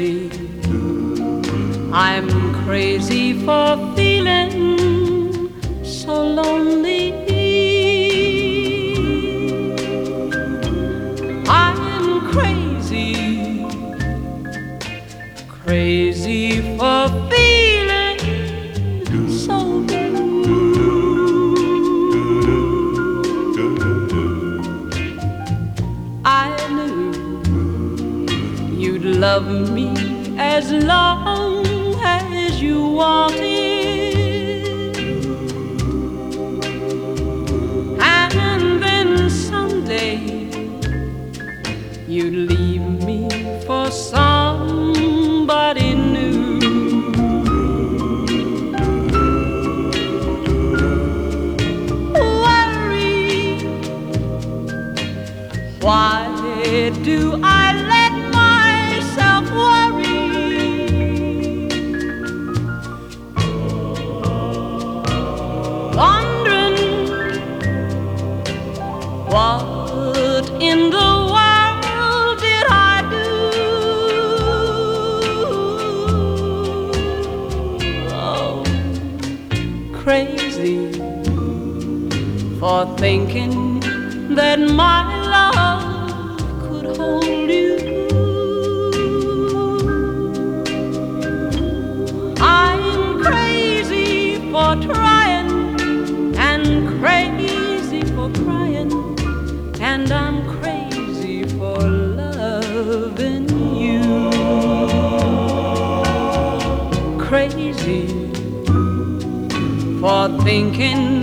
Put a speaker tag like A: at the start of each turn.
A: crazy. I'm crazy for feeling so lonely. I'm crazy, crazy for feeling so blue. I knew you'd love me as long as you wanted, and then someday you'd leave me for somebody new. Worry, why do I let myself worry? Wondering what in the world did I do? Oh, crazy for thinking that my love could hold you. I'm crazy for trying and crazy for crying, and I'm crazy for loving you. Crazy for thinking